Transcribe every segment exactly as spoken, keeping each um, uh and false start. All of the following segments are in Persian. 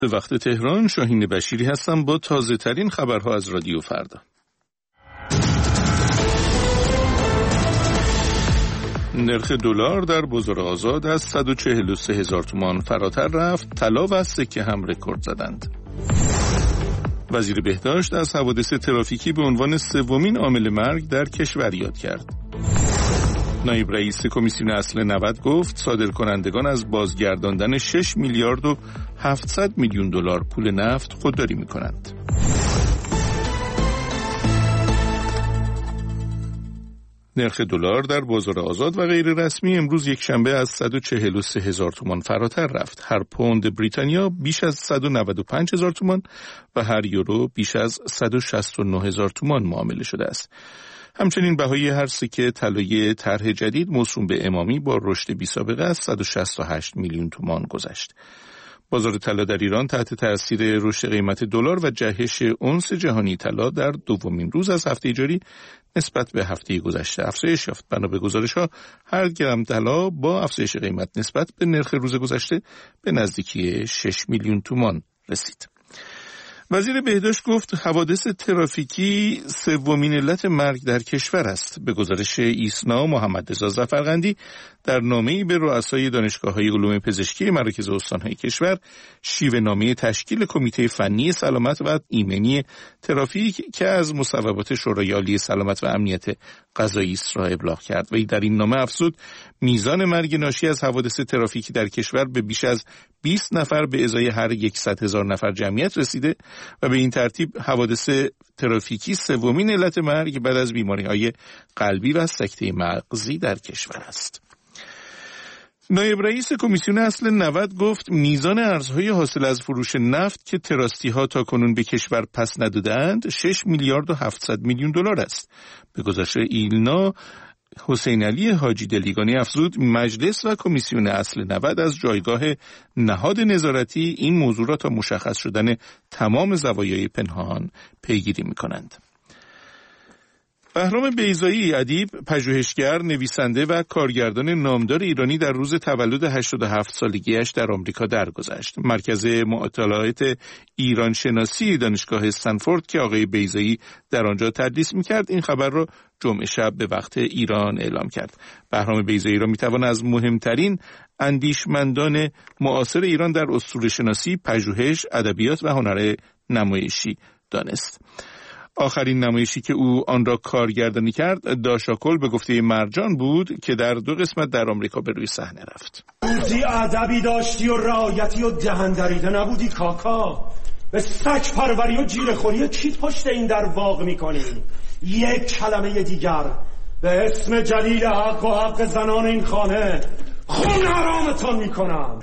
به وقت تهران، شاهین بشیری هستم با تازه ترین خبرها از رادیو فردا. نرخ دلار در بازار آزاد از صد و چهل و سه هزار تومان فراتر رفت. طلا و سکه هم رکورد زدند. وزیر بهداشت از حوادث ترافیکی به عنوان سومین عامل مرگ در کشور یاد کرد. نایب رئیس کمیسیون اصل نود گفت صادرکنندگان از بازگرداندن شش میلیارد و هفتصد میلیون دلار پول نفت خودداری می‌کنند. نرخ دلار در بازار آزاد و غیر رسمی امروز یک شنبه از صد و چهل و سه هزار تومان فراتر رفت. هر پوند بریتانیا بیش از صد و نود و پنج هزار تومان و هر یورو بیش از صد و شصت و نه هزار تومان معامله شده است. همچنین بهای هر سکه طلایی طرح جدید موسوم به امامی با رشد بی‌سابقه از صد و شصت و هشت میلیون تومان گذشت. بازار طلا در ایران تحت تأثیر رشد قیمت دلار و جهش اونس جهانی طلا در دومین روز از هفته جاری نسبت به هفته گذشته افزایش یافت. بنا به گزارش‌ها هر گرم طلا با افزایش قیمت نسبت به نرخ روز گذشته به نزدیکی شش میلیون تومان رسید. وزیر بهداشت گفت حوادث ترافیکی سومین علت مرگ در کشور است. به گزارش ایسنا محمد رضا ظفرقندی در نامه‌ای به رؤسای دانشگاه‌های علوم پزشکی مراکز استان‌های کشور شیوه نامه تشکیل کمیته فنی سلامت و ایمنی ترافیک که از مصوبات شورای عالی سلامت و امنیت غذایی است را ابلاغ کرد و در این نامه افزود میزان مرگ ناشی از حوادث ترافیکی در کشور به بیش از بیست نفر به ازای هر صد هزار نفر جمعیت رسیده و به این ترتیب حوادث ترافیکی سومین علت مرگ بعد از بیماری‌های قلبی و سکته مغزی در کشور است. نایب رئیس کمیسیون اصل نود گفت میزان ارزهای حاصل از فروش نفت که تراستی‌ها تاکنون به کشور پس ندادند شش میلیارد و هفتصد میلیون دلار است. به گزارش ایلنا حسین علی حاجی دلیگانی افزود مجلس و کمیسیون اصل نود از جایگاه نهاد نظارتی این موضوع را تا مشخص شدن تمام زوایای پنهان پیگیری می‌کنند. بهرام بیضایی ادیب، پژوهشگر، نویسنده و کارگردان نامدار ایرانی در روز تولد هشتاد و هفت سالگیش در آمریکا درگذشت. مرکز مطالعات ایران شناسی دانشگاه استنفورد که آقای بیضایی در آنجا تدریس می‌کرد این خبر را جمعه شب به وقت ایران اعلام کرد. بهرام بیضایی را می‌توان از مهمترین اندیشمندان معاصر ایران در اسطوره‌شناسی، پژوهش، ادبیات و هنر نمایشی دانست. آخرین نمایشی که او آن را کارگردانی کرد داشاکل به گفته مرجان بود که در دو قسمت در آمریکا به روی صحنه رفت. بودی ادبی داشتی و رعایتی و دهن دریده نبودی کاکا، به سگ پروری و جیره‌خوری کیت پشت این در واق میکنی. یک کلمه دیگر به اسم جلیل حق و حق زنان این خانه خون حرامتان میکنم.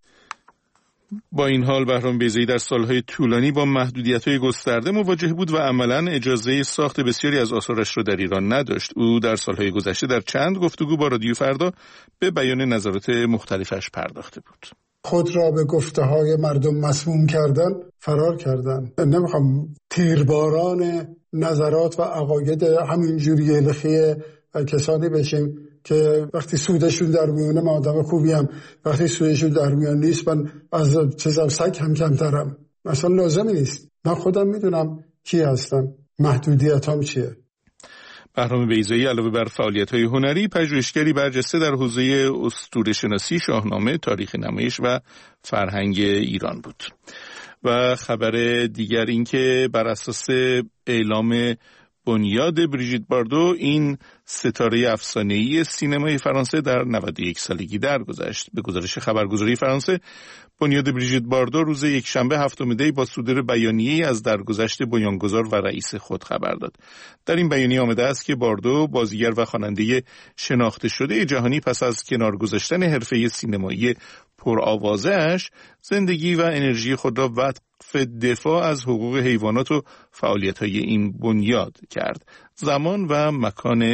با این حال بهرام بیضایی در سالهای طولانی با محدودیت‌های گسترده مواجه بود و عملاً اجازه ساخت بسیاری از آثارش را در ایران نداشت. او در سالهای گذشته در چند گفتگو با رادیو فردا به بیان نظرات مختلفش پرداخته بود. خود را به گفته‌های مردم مسموم کردن، فرار کردن. نمیخوام تیرباران نظرات و عقاید همینجوری لخی کسانی بشیم که وقتی سودشون در میونه من آدم خوبیم، وقتی سودشون در میان نیست من از چیزم سگ هم کمترم. مثلا لازمی نیست. من خودم میدونم کی هستم، محدودیتام چیه. بهرام بیضایی علاوه بر فعالیت‌های هنری، پژوهشگری برجسته در حوزه اسطوره‌شناسی، شاهنامه، تاریخ نمایش و فرهنگ ایران بود. و خبر دیگر این که بر اساس اعلام بنیاد بریژیت باردو این ستاره افسانه‌ای سینمای فرانسه در نود و یک سالگی درگذشت. به گزارش خبرگزاری فرانسه بنیاد بریژیت باردو روز یکشنبه هفتم دی با صدور بیانیه‌ای از درگذشت بنیانگذار و رئیس خود خبر داد. در این بیانیه آمده است که باردو بازیگر و خواننده شناخته شده جهانی پس از کنار گذاشتن حرفه سینمایی پرآوازه‌اش زندگی و انرژی خود را وقف دفاع از حقوق حیوانات و فعالیت‌های این بنیاد کرد. زمان و مکان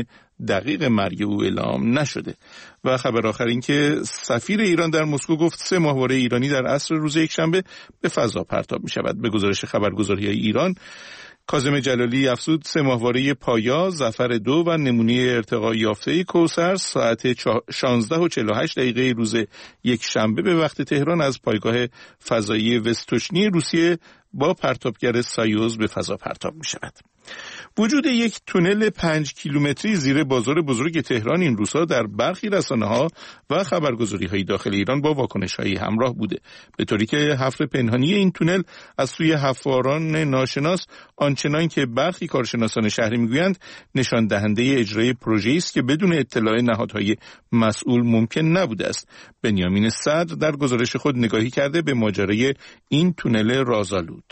دقیق مرگ او اعلام نشده. و خبر آخر این که سفیر ایران در مسکو گفت سه ماهواره ایرانی در عصر روز یکشنبه به فضا پرتاب می شود. به گزارش خبرگزاری‌های ایران، کاظم جلالی افزود سه ماهواره پایا، ظفر دو و نمونه ارتقا یافته کوثر ساعت شانزده و چهل و هشت دقیقه روز یکشنبه به وقت تهران از پایگاه فضایی وستوشنی روسیه با پرتابگر سایوز به فضا پرتاب می شود. وجود یک تونل پنج کیلومتری زیر بازار بزرگ تهران این روزها در برخی رسانه‌ها و خبرگزاری‌های داخل ایران با واکنش‌هایی همراه بوده، به طوری که حفر پنهانی این تونل از سوی حفاران ناشناس آنچنان که برخی کارشناسان شهری میگویند نشان دهنده اجرای پروژه‌ای است که بدون اطلاع نهادهای مسئول ممکن نبوده است. بنیامین صدر در گزارش خود نگاهی کرده به ماجرای این تونل رازآلود.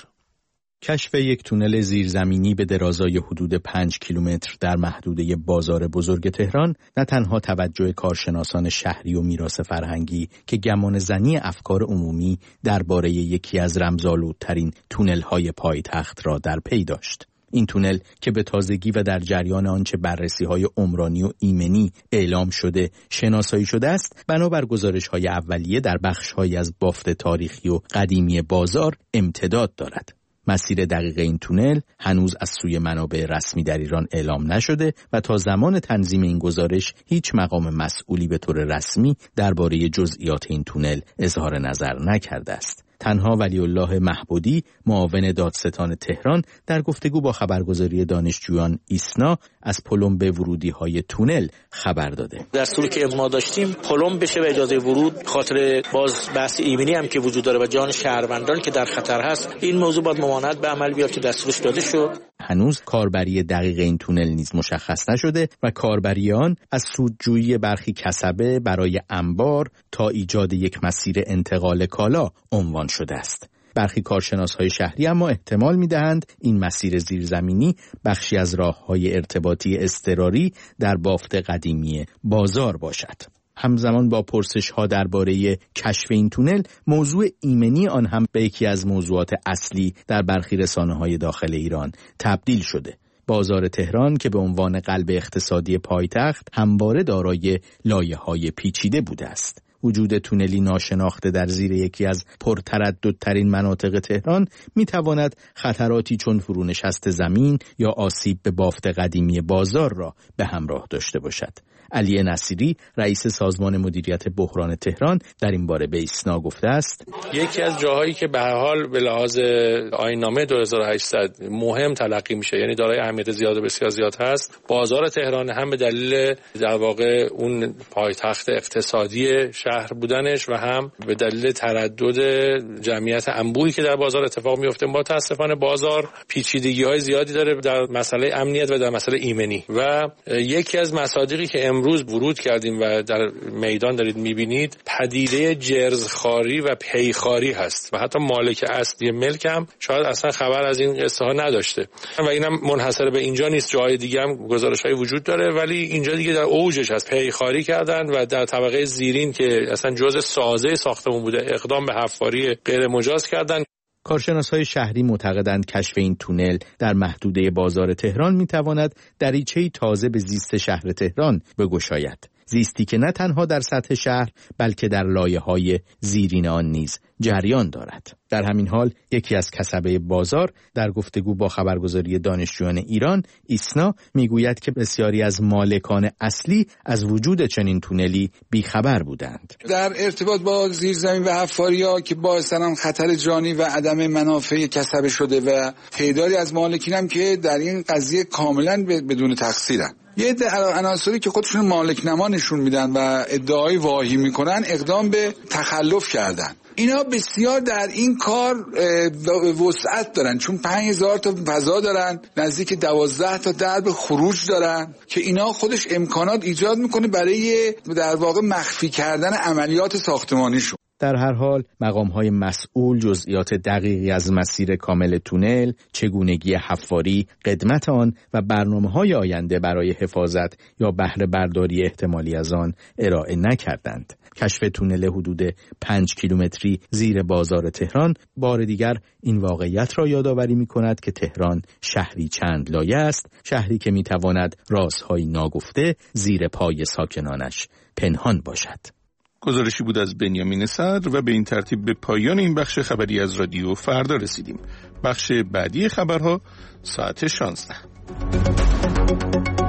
کشف یک تونل زیرزمینی به درازای حدود پنج کیلومتر در محدوده بازار بزرگ تهران نه تنها توجه کارشناسان شهری و میراث فرهنگی که گمان زنی افکار عمومی درباره یکی از رمزآلودترین تونل‌های پایتخت را در پی داشت. این تونل که به تازگی و در جریان آنچه بررسی‌های عمرانی و ایمنی اعلام شده شناسایی شده است، بنابر گزارش‌های اولیه در بخش‌هایی از بافت تاریخی و قدیمی بازار امتداد دارد. مسیر دقیق این تونل هنوز از سوی منابع رسمی در ایران اعلام نشده و تا زمان تنظیم این گزارش هیچ مقام مسئولی به طور رسمی درباره جزئیات این تونل اظهار نظر نکرده است. تنها ولی الله محبودی، معاون دادستان تهران، در گفتگو با خبرگزاری دانشجویان ایسنا از پلمب ورودی‌های تونل خبر داده. دستوری که ما داشتیم پلمب بشه و اجازه ورود، خاطر باز بحث ایمنی هم که وجود داره و جان شهروندان که در خطر هست، این موضوع باید ممانعت به عمل بیاد که دستورش داده شد. هنوز کاربری دقیق این تونل نیز مشخص نشده و کاربریان از سودجویی برخی کسبه برای انبار تا ایجاد یک مسیر انتقال کالا عنوان شده است. برخی کارشناس‌های شهری اما احتمال می‌دهند این مسیر زیرزمینی بخشی از راه‌های ارتباطی اضطراری در بافت قدیمی بازار باشد. همزمان با پرسش‌ها درباره کشف این تونل، موضوع ایمنی آن هم به یکی از موضوعات اصلی در برخی رسانه‌های داخل ایران تبدیل شده. بازار تهران که به عنوان قلب اقتصادی پایتخت همواره دارای لایه‌های پیچیده بوده است. وجود تونلی ناشناخته در زیر یکی از پرترددترین مناطق تهران می‌تواند خطراتی چون فرونشست زمین یا آسیب به بافت قدیمی بازار را به همراه داشته باشد. علی نصیری، رئیس سازمان مدیریت بحران تهران، در این باره به ایسنا گفته است: یکی از جاهایی که به هر حال به لحاظ آیین‌نامه دو هزار و هشتصد مهم تلقی میشه، یعنی دارای اهمیت زیاد و بسیار زیاد هست، بازار تهران، هم به دلیل در واقع اون پایتخت اقتصادی شهر بودنش و هم به دلیل تردد جمعیت انبوهی که در بازار اتفاق میفته. متاسفانه بازار پیچیدگی‌های زیادی داره در مسئله امنیت و در مسئله ایمنی و یکی از مصادیقی که امروز ورود کردیم و در میدان دارید میبینید پدیده جرزخواری و پیخواری هست و حتی مالک اصلی ملک هم شاید اصلا خبر از این قصه ها نداشته و اینم منحصر به اینجا نیست، جای دیگه هم گزارش‌های وجود داره، ولی اینجا دیگه در اوجش هست. پیخواری کردن و در طبقه زیرین که اصلا جزء سازه ساختمون بوده اقدام به حفاری غیر مجاز کردن. کارشناس‌های شهری معتقدند کشف این تونل در محدوده بازار تهران می‌تواند دریچه‌ای تازه به زیست شهر تهران بگشاید. زیستی که نه تنها در سطح شهر بلکه در لایه‌های زیرین آن نیز جریان دارد. در همین حال یکی از کسبه بازار در گفتگو با خبرگزاری دانشجویان ایران ایسنا میگوید که بسیاری از مالکان اصلی از وجود چنین تونلی بیخبر بودند. در ارتباط با زیرزمین و حفاری‌ها که باعث هم خطر جانی و عدم منافع کسبه شده و تعدادی از مالکین هم که در این قضیه کاملا بدون تقصیرن. یه عده عناصری که خودشون مالک نما نشون میدن و ادعای واهی میکنن اقدام به تخلف کردن. اینا بسیار در این کار وسعت دارن، چون پنج هزار تا فضا دارن، نزدیک دوازده تا درب خروج دارن که اینا خودش امکانات ایجاد میکنه برای در واقع مخفی کردن عملیات ساختمانیشون. در هر حال مقام‌های مسئول جزئیات دقیقی از مسیر کامل تونل، چگونگی حفاری، قدمت آن و برنامه‌های آینده برای حفاظت یا بهره برداری احتمالی از آن ارائه نکردند. کشف تونل حدود پنج کیلومتری زیر بازار تهران بار دیگر این واقعیت را یادآوری می‌کند که تهران شهری چند لایه است، شهری که می‌تواند رازهای ناگفته زیر پای ساکنانش پنهان باشد. گزارشی بود از بنیامین صدر و به این ترتیب به پایان این بخش خبری از رادیو فردا رسیدیم. بخش بعدی خبرها ساعت شانزده.